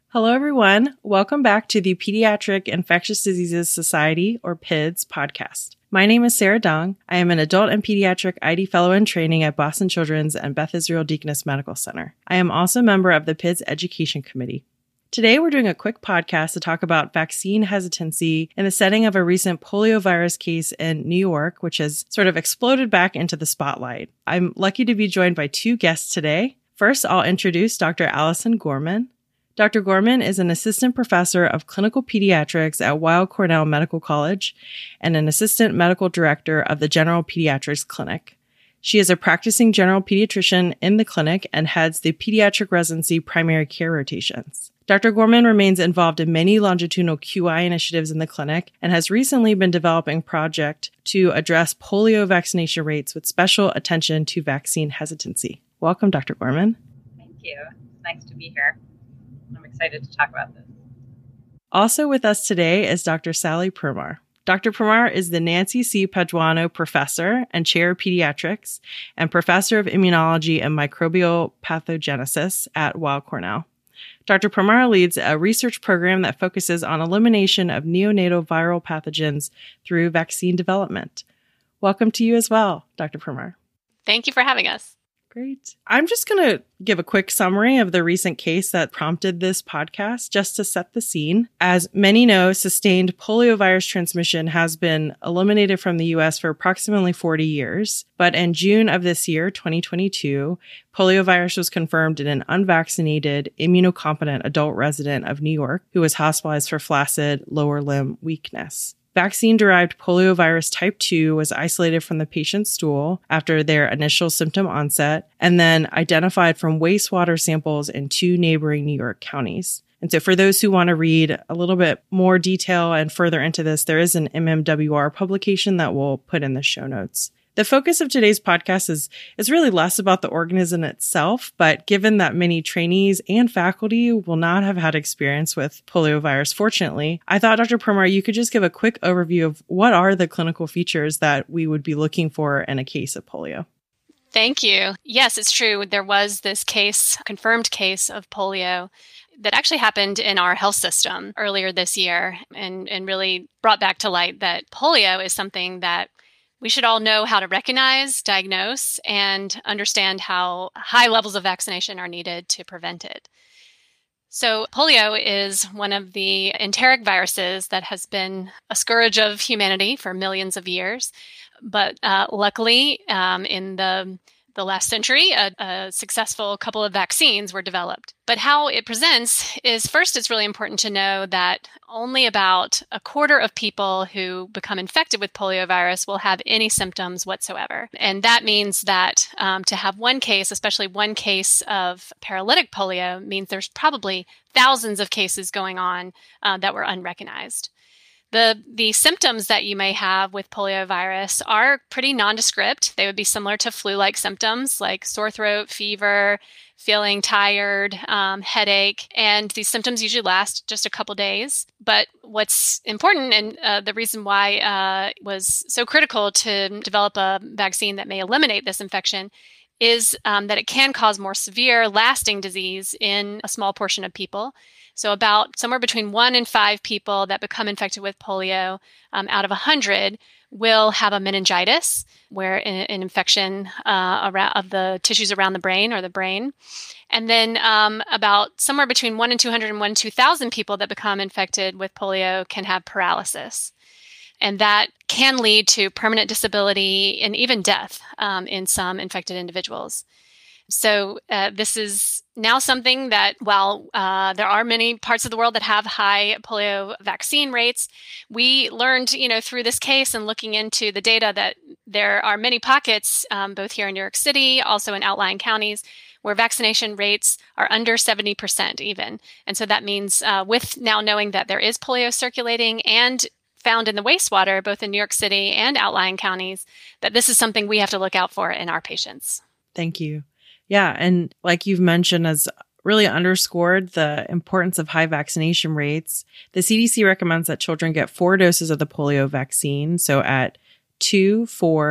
Hello, everyone. Welcome back to the Pediatric Infectious Diseases Society, or PIDS, podcast. My name is Sarah Dong. I am an adult and pediatric ID fellow in training at Boston Children's and Beth Israel Deaconess Medical Center. I am also a member of the PIDS Education Committee. Today, we're doing a quick podcast to talk about vaccine hesitancy in the setting of a recent poliovirus case in New York, which has sort of exploded back into the spotlight. I'm lucky to be joined by two guests today. First, I'll introduce Dr. Allison Gorman. Dr. Gorman is an assistant professor of clinical pediatrics at Weill Cornell Medical College and an assistant medical director of the General Pediatrics Clinic. She is a practicing general pediatrician in the clinic and heads the pediatric residency primary care rotations. Dr. Gorman remains involved in many longitudinal QI initiatives in the clinic and has recently been developing a project to address polio vaccination rates with special attention to vaccine hesitancy. Welcome, Dr. Gorman. Thank you. It's nice to be here. I'm excited to talk about this. Also with us today is Dr. Sally Permar. Dr. Permar is the Nancy C. Paduano Professor and Chair of Pediatrics and Professor of Immunology and Microbial Pathogenesis at Weill Cornell. Dr. Permar leads a research program that focuses on elimination of neonatal viral pathogens through vaccine development. Welcome to you as well, Dr. Permar. Thank you for having us. Great. I'm just going to give a quick summary of the recent case that prompted this podcast, just to set the scene. As many know, sustained poliovirus transmission has been eliminated from the U.S. for approximately 40 years. But in June of this year, 2022, poliovirus was confirmed in an unvaccinated, immunocompetent adult resident of New York who was hospitalized for flaccid lower limb weakness. Vaccine-derived poliovirus type 2 was isolated from the patient's stool after their initial symptom onset and then identified from wastewater samples in two neighboring New York counties. And so for those who want to read a little bit more detail and further into this, there is an MMWR publication that we'll put in the show notes. The focus of today's podcast is really less about the organism itself, but given that many trainees and faculty will not have had experience with poliovirus, fortunately, I thought, Dr. Permar, you could just give a quick overview of what are the clinical features that we would be looking for in a case of polio. Thank you. Yes, it's true. There was this confirmed case of polio that actually happened in our health system earlier this year and really brought back to light that polio is something that we should all know how to recognize, diagnose, and understand how high levels of vaccination are needed to prevent it. So polio is one of the enteric viruses that has been a scourge of humanity for millions of years. But luckily, in the last century, a successful couple of vaccines were developed. But how it presents is, first, it's really important to know that only about a quarter of people who become infected with poliovirus will have any symptoms whatsoever. And that means that to have one case, especially one case of paralytic polio, means there's probably thousands of cases going on that were unrecognized. The symptoms that you may have with poliovirus are pretty nondescript. They would be similar to flu-like symptoms like sore throat, fever, feeling tired, headache, and these symptoms usually last just a couple days. But what's important, and the reason why it was so critical to develop a vaccine that may eliminate this infection, is that it can cause more severe, lasting disease in a small portion of people. So about somewhere between 1 and 5 people that become infected with polio out of 100 will have a meningitis, where an infection of the tissues around the brain or the brain. And then about somewhere between 1 and 200 and 1 and 2,000 people that become infected with polio can have paralysis. And that can lead to permanent disability and even death in some infected individuals. So this is now something that, while there are many parts of the world that have high polio vaccine rates, we learned, through this case and looking into the data that there are many pockets, both here in New York City, also in outlying counties, where vaccination rates are under 70% even. And so that means with now knowing that there is polio circulating and found in the wastewater, both in New York City and outlying counties, that this is something we have to look out for in our patients. Thank you. Yeah. And like you've mentioned, has really underscored the importance of high vaccination rates. The CDC recommends that children get 4 doses of the polio vaccine. So at 2, 4,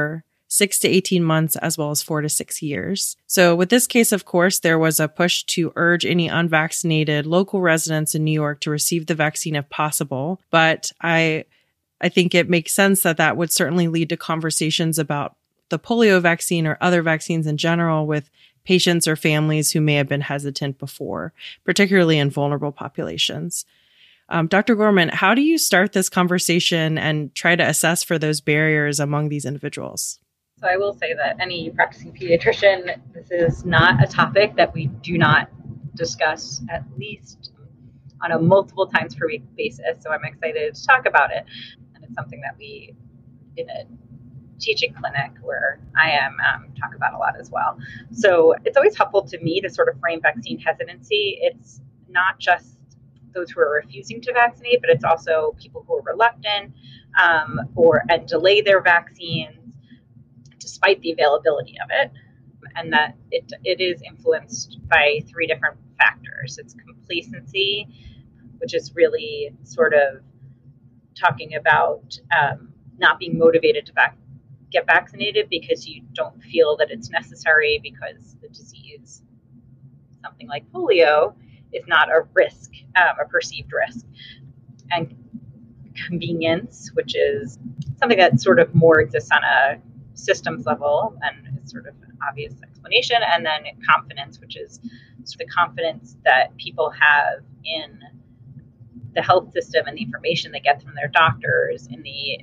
6 to 18 months, as well as 4 to 6 years. So with this case, of course, there was a push to urge any unvaccinated local residents in New York to receive the vaccine if possible. But I think it makes sense that that would certainly lead to conversations about the polio vaccine or other vaccines in general with patients or families who may have been hesitant before, particularly in vulnerable populations. Dr. Gorman, how do you start this conversation and try to assess for those barriers among these individuals? So I will say that any practicing pediatrician, this is not a topic that we do not discuss at least on a multiple times per week basis. So I'm excited to talk about it. And it's something that we, in a teaching clinic where I am, talk about a lot as well. So it's always helpful to me to sort of frame vaccine hesitancy. It's not just those who are refusing to vaccinate, but it's also people who are reluctant and delay their vaccines despite the availability of it, and that it is influenced by 3 different factors. It's complacency, which is really sort of talking about not being motivated to get vaccinated because you don't feel that it's necessary because the disease, something like polio, is not a risk, a perceived risk. And convenience, which is something that sort of more exists on a systems level and is sort of an obvious explanation. And then confidence, which is sort of the confidence that people have in the health system and the information they get from their doctors, in the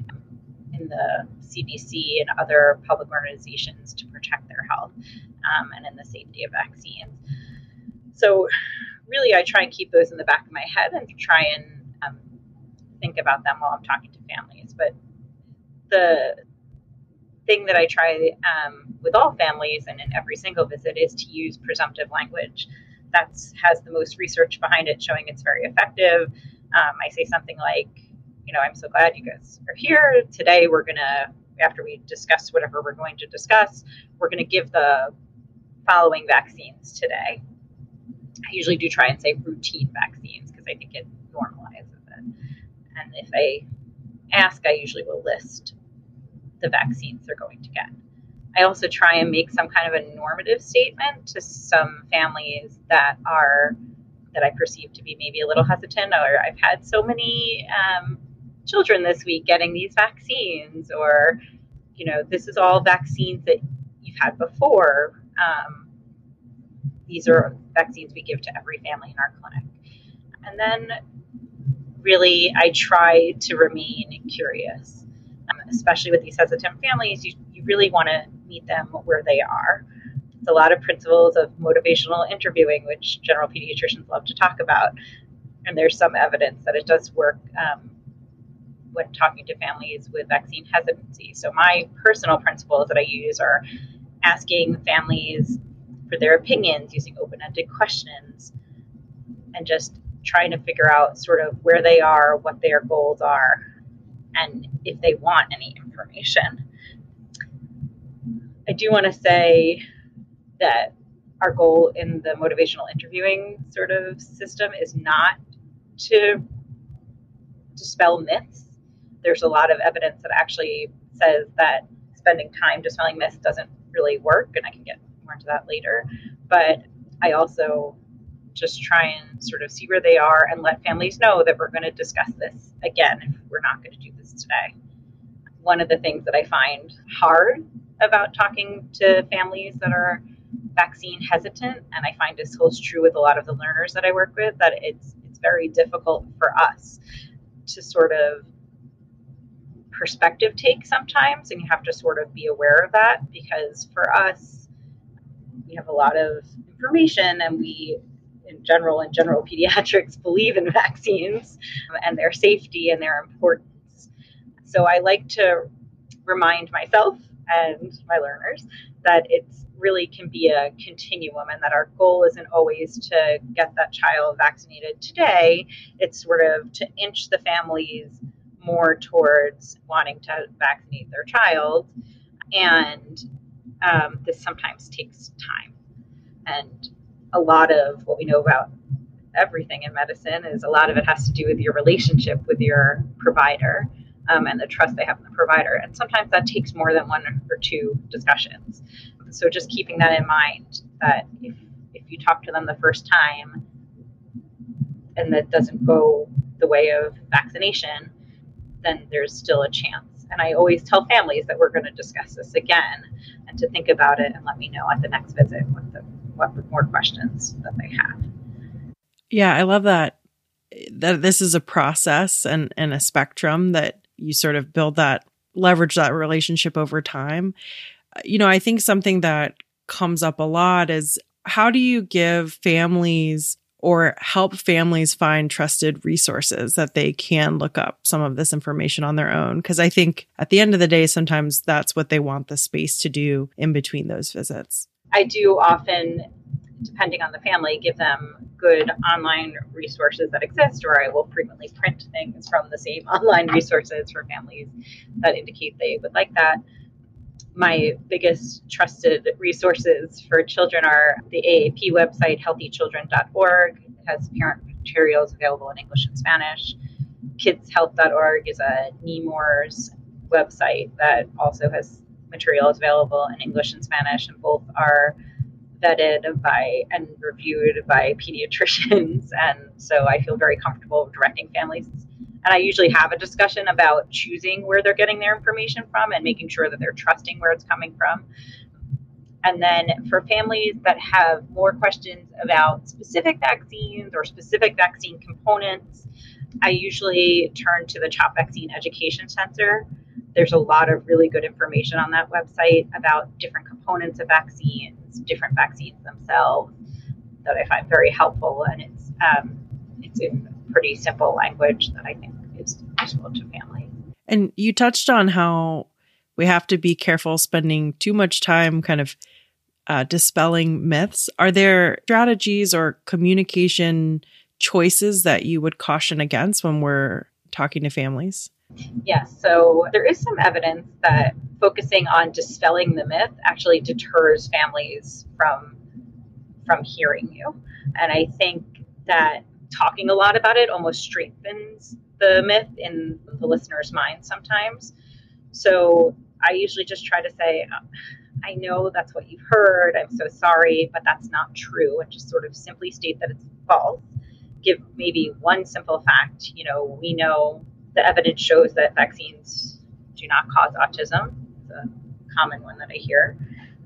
CDC and other public organizations to protect their health, and in the safety of vaccines. So really, I try and keep those in the back of my head and try and think about them while I'm talking to families. But the thing that I try with all families and in every single visit is to use presumptive language. That has the most research behind it showing it's very effective. I say something like, I'm so glad you guys are here. Today we're going to, after we discuss whatever we're going to discuss, we're going to give the following vaccines today. I usually do try and say routine vaccines because I think it normalizes it. And if they ask, I usually will list the vaccines they're going to get. I also try and make some kind of a normative statement to some families that I perceive to be maybe a little hesitant, or I've had so many children this week getting these vaccines, or, this is all vaccines that you've had before. These are vaccines we give to every family in our clinic. And then really, I try to remain curious, especially with these hesitant families. You really want to meet them where they are. It's a lot of principles of motivational interviewing, which general pediatricians love to talk about. And there's some evidence that it does work when talking to families with vaccine hesitancy. So my personal principles that I use are asking families for their opinions, using open-ended questions, and just trying to figure out sort of where they are, what their goals are, and if they want any information. I do want to say that our goal in the motivational interviewing sort of system is not to dispel myths. There's a lot of evidence that actually says that spending time dispelling myths doesn't really work, and I can get more into that later. But I also just try and sort of see where they are and let families know that we're going to discuss this again if we're not going to do this today. One of the things that I find hard about talking to families that are vaccine hesitant, and I find this holds true with a lot of the learners that I work with, that it's very difficult for us to sort of perspective take sometimes, and you have to sort of be aware of that, because for us, we have a lot of information, and we in general pediatrics believe in vaccines and their safety and their importance. So I like to remind myself and my learners that it's really can be a continuum, and that our goal isn't always to get that child vaccinated today. It's sort of to inch the families more towards wanting to vaccinate their child. And this sometimes takes time. And a lot of what we know about everything in medicine is a lot of it has to do with your relationship with your provider. and the trust they have in the provider. And sometimes that takes more than one or two discussions. So just keeping that in mind, that if you talk to them the first time and that doesn't go the way of vaccination, then there's still a chance. And I always tell families that we're going to discuss this again and to think about it and let me know at the next visit what more questions that they have. Yeah, I love that this is a process and a spectrum that you sort of leverage that relationship over time. I think something that comes up a lot is, how do you give families or help families find trusted resources that they can look up some of this information on their own? Because I think at the end of the day, sometimes that's what they want the space to do in between those visits. I do often, depending on the family, give them good online resources that exist, or I will frequently print things from the same online resources for families that indicate they would like that. My biggest trusted resources for children are the AAP website, healthychildren.org. It has parent materials available in English and Spanish. Kidshealth.org is a NEMORS website that also has materials available in English and Spanish, and both are vetted by and reviewed by pediatricians. And so I feel very comfortable directing families. And I usually have a discussion about choosing where they're getting their information from and making sure that they're trusting where it's coming from. And then for families that have more questions about specific vaccines or specific vaccine components, I usually turn to the CHOP Vaccine Education Center. There's a lot of really good information on that website about different components of vaccines, different vaccines themselves, that I find very helpful. And it's in pretty simple language that I think is useful to families. And you touched on how we have to be careful spending too much time kind of dispelling myths. Are there strategies or communication choices that you would caution against when we're talking to families? Yes. So there is some evidence that focusing on dispelling the myth actually deters families from hearing you. And I think that talking a lot about it almost strengthens the myth in the listener's mind sometimes. So I usually just try to say, I know that's what you've heard. I'm so sorry, but that's not true. And just sort of simply state that it's false. Give maybe one simple fact. We know the evidence shows that vaccines do not cause autism. It's a common one that I hear.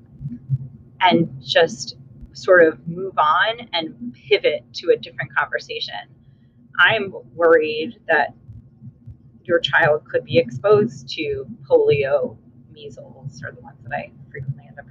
And just sort of move on and pivot to a different conversation. I'm worried that your child could be exposed to polio, measles, are the ones that I frequently end up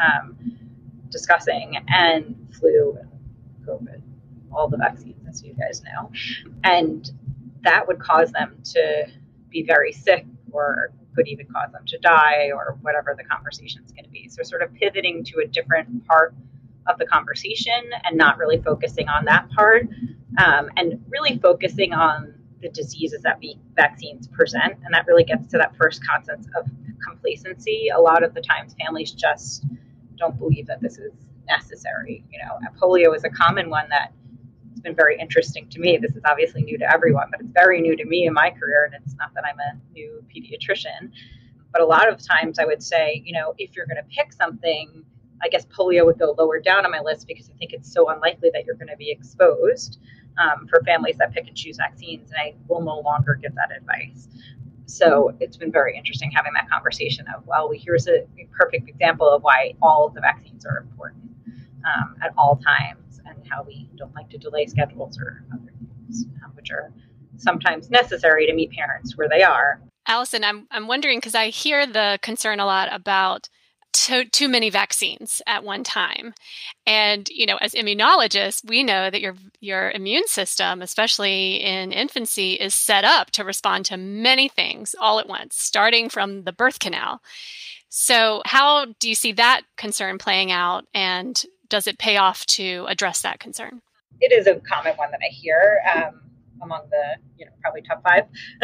discussing, and flu and COVID, all the vaccines, as you guys know. And that would cause them to be very sick, or could even cause them to die, or whatever the conversation is going to be. So sort of pivoting to a different part of the conversation and not really focusing on that part, and really focusing on the diseases that vaccines present. And that really gets to that first concept of complacency. A lot of the times families just don't believe that this is necessary. Polio is a common one that it's been very interesting to me. This is obviously new to everyone, but it's very new to me in my career. And it's not that I'm a new pediatrician, but a lot of times I would say, if you're going to pick something, I guess polio would go lower down on my list because I think it's so unlikely that you're going to be exposed for families that pick and choose vaccines. And I will no longer give that advice. So it's been very interesting having that conversation of, here's a perfect example of why all of the vaccines are important at all times, and how we don't like to delay schedules or other things, which are sometimes necessary to meet parents where they are. Allison, I'm wondering, because I hear the concern a lot about too many vaccines at one time. And, as immunologists, we know that your immune system, especially in infancy, is set up to respond to many things all at once, starting from the birth canal. So how do you see that concern playing out, and does it pay off to address that concern? It is a common one that I hear among the, probably top 5.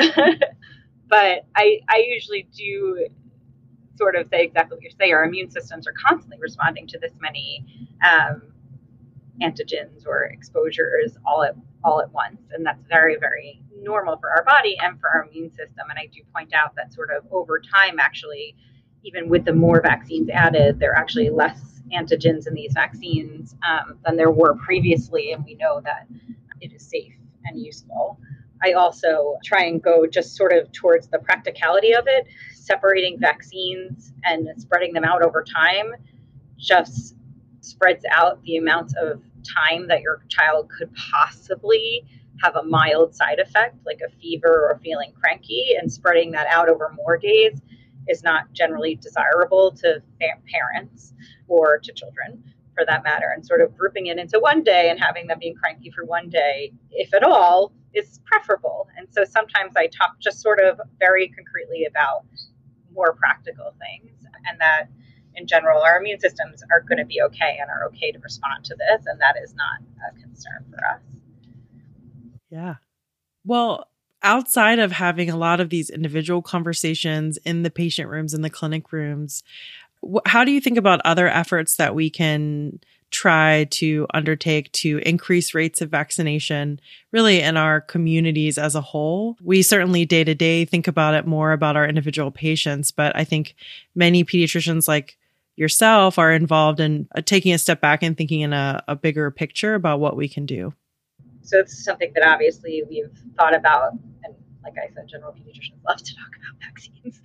But I usually do sort of say exactly what you say. Our immune systems are constantly responding to this many antigens or exposures all all at once. And that's very, very normal for our body and for our immune system. And I do point out that sort of over time, actually, even with the more vaccines added, there are actually less antigens in these vaccines than there were previously. And we know that it is safe and useful. I also try and go just sort of towards the practicality of it. Separating vaccines and spreading them out over time just spreads out the amount of time that your child could possibly have a mild side effect, like a fever or feeling cranky, and spreading that out over more days is not generally desirable to parents or to children for that matter. And sort of grouping it into one day and having them being cranky for one day, if at all, is preferable. And so sometimes I talk just sort of very concretely about more practical things, and that in general, our immune systems are going to be okay and are okay to respond to this. And that is not a concern for us. Yeah. Well, outside of having a lot of these individual conversations in the patient rooms, in the clinic rooms, how do you think about other efforts that we can try to undertake to increase rates of vaccination really in our communities as a whole? We certainly day to day think about it more about our individual patients, but I think many pediatricians like yourself are involved in taking a step back and thinking in a bigger picture about what we can do. So it's something that obviously we've thought about. And like I said, general pediatricians love to talk about vaccines.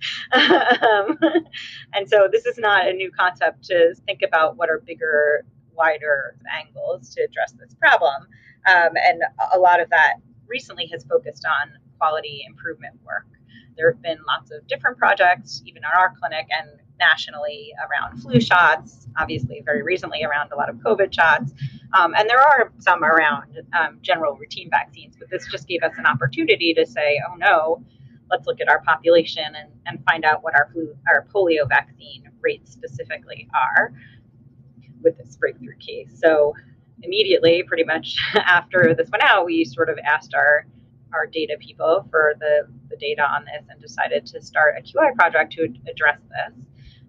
And so this is not a new concept to think about what are bigger, wider angles to address this problem. And a lot of that recently has focused on quality improvement work. There have been lots of different projects, even in our clinic and nationally, around flu shots, obviously very recently around a lot of COVID shots. And there are some around general routine vaccines, but this just gave us an opportunity to say, oh no, let's look at our population and find out what our polio vaccine rates specifically are with this breakthrough case. So immediately, pretty much after this went out, we sort of asked our data people for the data on this and decided to start a QI project to address this.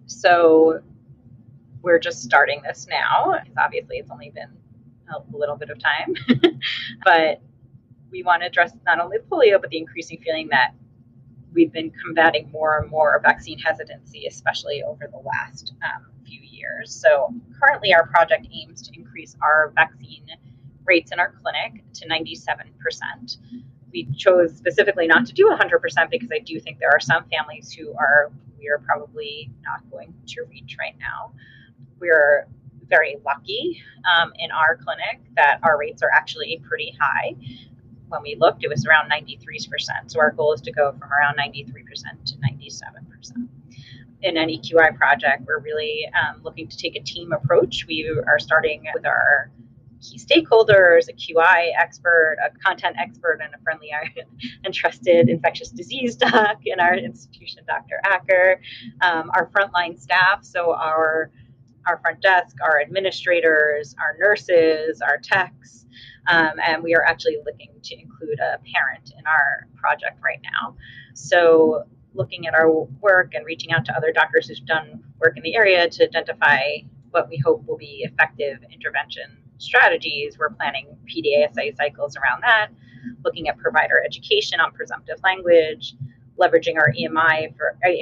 So we're just starting this now. Obviously, it's only been a little bit of time, but we want to address not only the polio, but the increasing feeling that we've been combating more and more vaccine hesitancy, especially over the last few years. So currently our project aims to increase our vaccine rates in our clinic to 97%. We chose specifically not to do 100% because I do think there are some families we are probably not going to reach right now. We're very lucky in our clinic that our rates are actually pretty high. When we looked, it was around 93%. So our goal is to go from around 93% to 97%. In any QI project, we're really looking to take a team approach. We are starting with our key stakeholders, a QI expert, a content expert, and a friendly and trusted infectious disease doc in our institution, Dr. Acker, our frontline staff, so our front desk, our administrators, our nurses, our techs, and we are actually looking to include a parent in our project right now. So looking at our work and reaching out to other doctors who've done work in the area to identify what we hope will be effective intervention strategies. We're planning PDASA cycles around that, looking at provider education on presumptive language, leveraging our EMR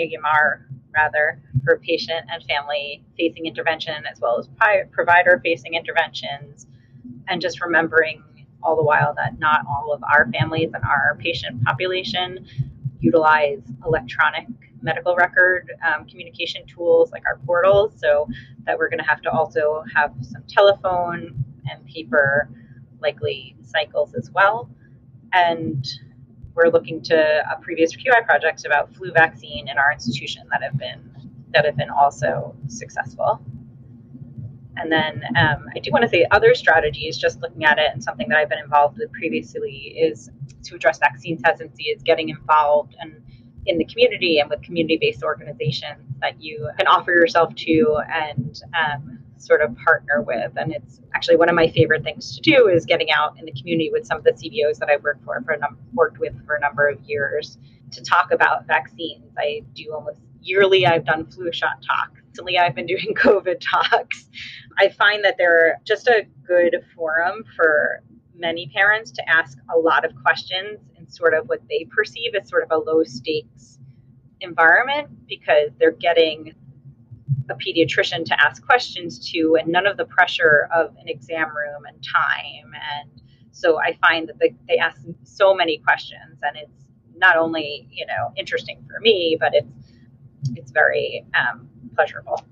for patient and family facing intervention, as well as provider facing interventions, and just remembering all the while that not all of our families and our patient population utilize electronic medical record communication tools like our portals, so that we're going to have to also have some telephone and paper likely cycles as well. And we're looking to previous QI projects about flu vaccine in our institution that have been also successful. And then I do want to say other strategies, just looking at it, and something that I've been involved with previously is to address vaccine hesitancy, is getting involved and in the community and with community-based organizations that you can offer yourself to and sort of partner with. And it's actually one of my favorite things to do is getting out in the community with some of the CBOs that I've worked with for a number of years to talk about vaccines. I do almost yearly. I've done flu shot talks. Recently, I've been doing COVID talks. I find that they're just a good forum for many parents to ask a lot of questions in sort of what they perceive as sort of a low stakes environment, because they're getting a pediatrician to ask questions to, and none of the pressure of an exam room and time. And so I find that they ask so many questions, and it's not only, interesting for me, but it's very pleasurable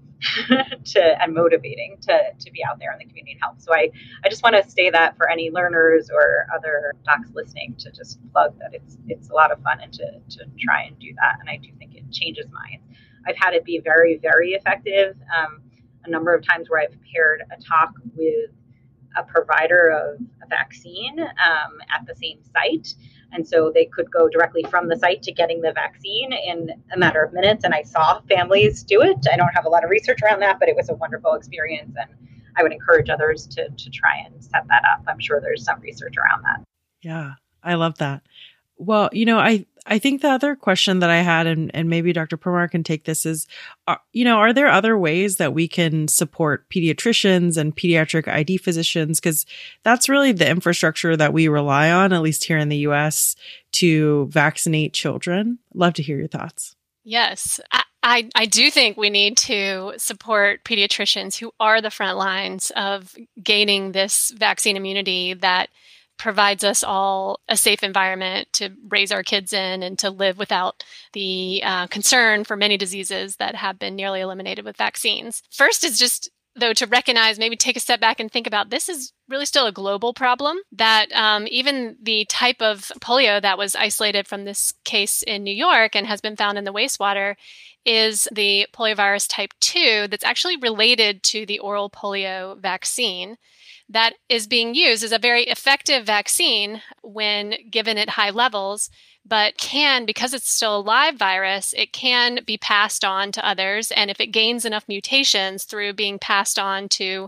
and motivating to be out there in the community and help. So I just want to say that for any learners or other docs listening, to just plug that it's a lot of fun, and to try and do that. And I do think it changes minds. I've had it be very, very effective. A number of times where I've paired a talk with a provider of a vaccine at the same site. And so they could go directly from the site to getting the vaccine in a matter of minutes. And I saw families do it. I don't have a lot of research around that, but it was a wonderful experience. And I would encourage others to try and set that up. I'm sure there's some research around that. Yeah, I love that. Well, I think the other question that I had, and maybe Dr. Permar can take this, is, are there other ways that we can support pediatricians and pediatric ID physicians? Because that's really the infrastructure that we rely on, at least here in the U.S., to vaccinate children. Love to hear your thoughts. Yes. I do think we need to support pediatricians who are the front lines of gaining this vaccine immunity that provides us all a safe environment to raise our kids in and to live without the concern for many diseases that have been nearly eliminated with vaccines. First is just, though, to recognize, maybe take a step back and think about, this is really still a global problem, that even the type of polio that was isolated from this case in New York and has been found in the wastewater is the poliovirus type 2 that's actually related to the oral polio vaccine that is being used as a very effective vaccine when given at high levels, but because it's still a live virus, it can be passed on to others. And if it gains enough mutations through being passed on to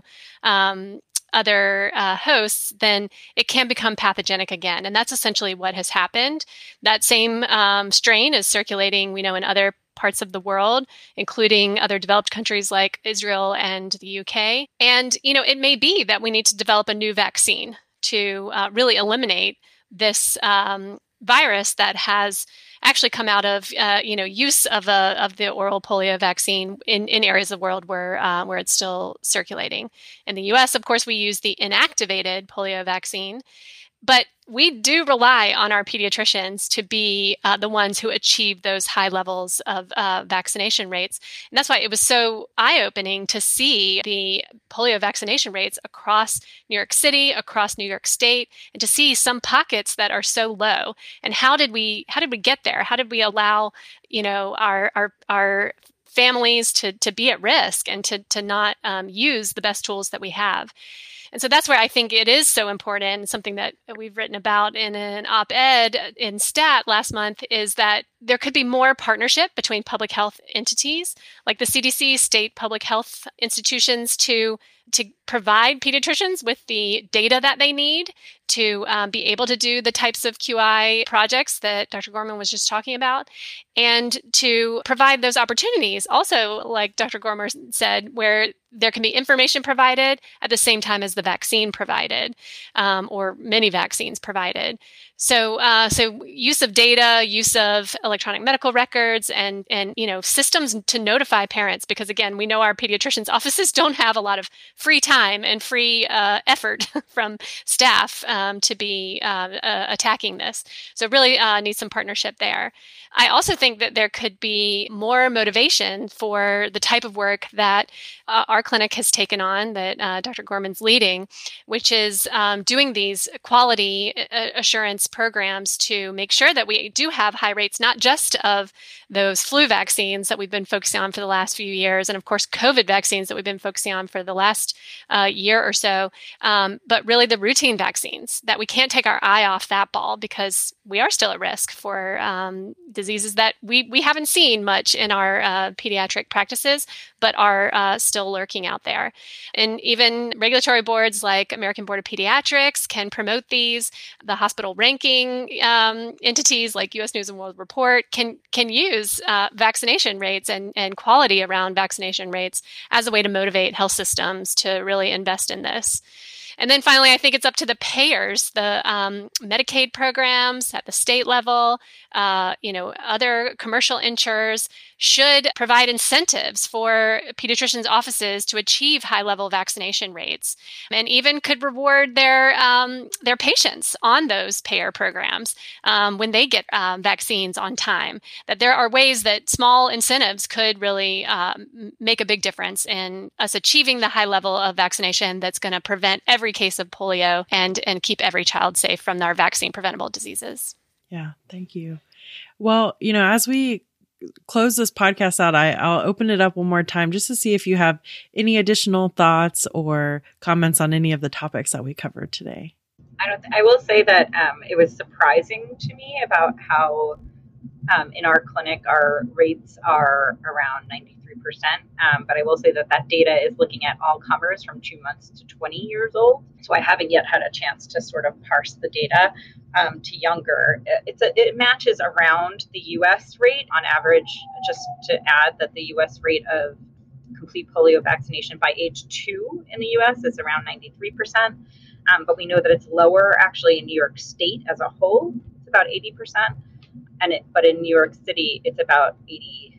other hosts, then it can become pathogenic again. And that's essentially what has happened. That same strain is circulating, we know, in other parts of the world, including other developed countries like Israel and the UK. And, it may be that we need to develop a new vaccine to really eliminate this virus that has actually come out of, use of the oral polio vaccine in areas of the world where it's still circulating. In the US, of course, we use the inactivated polio vaccine. But we do rely on our pediatricians to be the ones who achieve those high levels of vaccination rates. And that's why it was so eye-opening to see the polio vaccination rates across New York City, across New York State, and to see some pockets that are so low. And how did we get there? How did we allow, our families to be at risk and to not use the best tools that we have? And so that's where I think it is so important. Something that we've written about in an op-ed in STAT last month is that there could be more partnership between public health entities like the CDC, state public health institutions, to provide pediatricians with the data that they need to be able to do the types of QI projects that Dr. Gorman was just talking about, and to provide those opportunities also, like Dr. Gorman said, where there can be information provided at the same time as the vaccine provided, or many vaccines provided. So use of data, use of electronic medical records, and systems to notify parents, because again, we know our pediatricians' offices don't have a lot of free time and free effort from staff to be attacking this. So really need some partnership there. I also think that there could be more motivation for the type of work that our clinic has taken on, that Dr. Gorman's leading, which is doing these quality assurance programs to make sure that we do have high rates, not just of those flu vaccines that we've been focusing on for the last few years, and of course COVID vaccines that we've been focusing on for the last year or so, but really the routine vaccines, that we can't take our eye off that ball, because we are still at risk for diseases that we haven't seen much in our pediatric practices, but are still lurking out there. And even regulatory boards like American Board of Pediatrics can promote these. The hospital ranking entities like U.S. News and World Report can use vaccination rates and quality around vaccination rates as a way to motivate health systems to really invest in this. And then finally, I think it's up to the payers, the Medicaid programs at the state level, other commercial insurers should provide incentives for pediatricians' offices to achieve high-level vaccination rates, and even could reward their patients on those payer programs when they get vaccines on time. That there are ways that small incentives could really make a big difference in us achieving the high level of vaccination that's going to prevent every case of polio and keep every child safe from our vaccine-preventable diseases. Yeah, thank you. Well, as we close this podcast out, I'll open it up one more time just to see if you have any additional thoughts or comments on any of the topics that we covered today. I will say that it was surprising to me about how in our clinic our rates are around 93%. But I will say that data is looking at all comers from 2 months to 20 years old. So I haven't yet had a chance to sort of parse the data to younger. It matches around the U.S. rate on average. Just to add that the U.S. rate of complete polio vaccination by age 2 in the U.S. is around 93%. But we know that it's lower actually in New York State as a whole. It's about 80%. But in New York City, it's about 86%.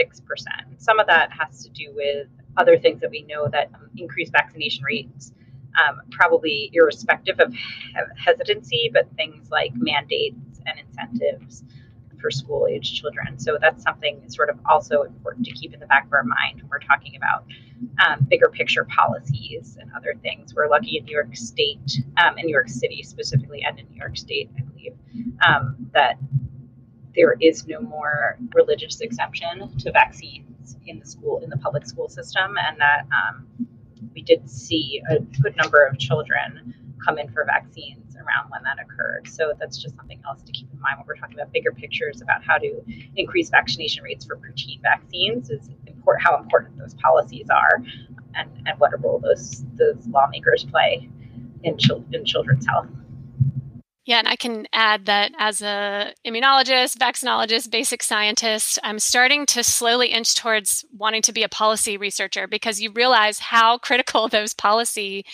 Some of that has to do with other things that we know that increase vaccination rates, probably irrespective of hesitancy, but things like mandates and incentives for school-age children. So that's something sort of also important to keep in the back of our mind when we're talking about bigger picture policies and other things. We're lucky in New York State, in New York City specifically, and in New York State, I believe, that there is no more religious exemption to vaccines in the public school system, and that we did see a good number of children come in for vaccines around when that occurred. So that's just something else to keep in mind when we're talking about bigger pictures about how to increase vaccination rates for routine vaccines, is how important those policies are, and what a role those lawmakers play in children's health. Yeah, and I can add that as a immunologist, vaccinologist, basic scientist, I'm starting to slowly inch towards wanting to be a policy researcher, because you realize how critical those policy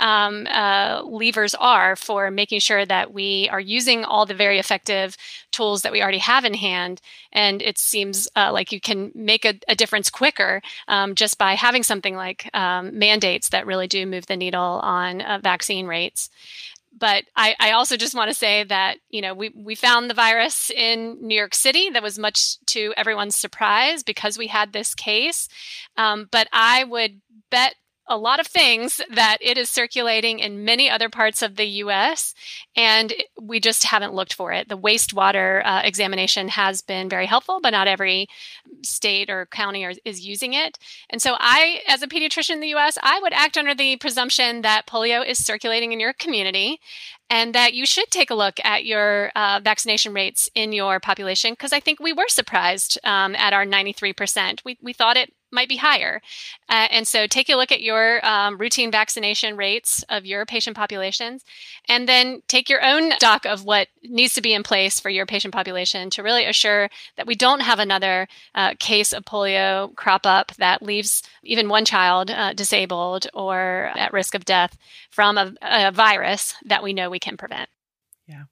levers are for making sure that we are using all the very effective tools that we already have in hand. And it seems like you can make a difference quicker just by having something like mandates that really do move the needle on vaccine rates. But I also just want to say that, we found the virus in New York City. That was much to everyone's surprise because we had this case. But I would bet a lot of things that it is circulating in many other parts of the U.S., and we just haven't looked for it. The wastewater examination has been very helpful, but not every state or county is using it. And so I, as a pediatrician in the U.S., I would act under the presumption that polio is circulating in your community, and that you should take a look at your vaccination rates in your population, because I think we were surprised at our 93%. We thought it might be higher. And so take a look at your routine vaccination rates of your patient populations, and then take your own stock of what needs to be in place for your patient population to really assure that we don't have another case of polio crop up that leaves even one child disabled or at risk of death from a virus that we know we can prevent. Yeah.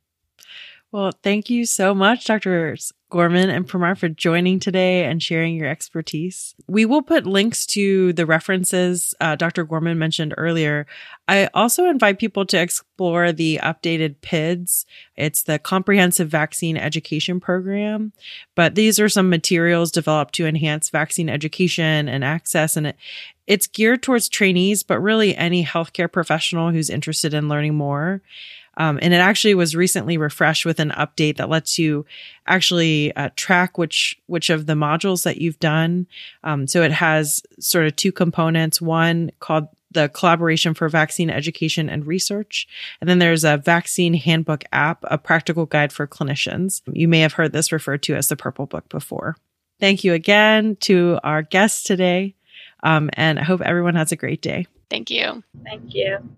Well, thank you so much, Dr. Gorman and Parmar, for joining today and sharing your expertise. We will put links to the references Dr. Gorman mentioned earlier. I also invite people to explore the updated PIDS. It's the Comprehensive Vaccine Education Program, but these are some materials developed to enhance vaccine education and access, and it's geared towards trainees, but really any healthcare professional who's interested in learning more. And it actually was recently refreshed with an update that lets you actually track which of the modules that you've done. So it has sort of two components, one called the Collaboration for Vaccine Education and Research. And then there's a Vaccine Handbook app, a practical guide for clinicians. You may have heard this referred to as the Purple Book before. Thank you again to our guests today. And I hope everyone has a great day. Thank you. Thank you.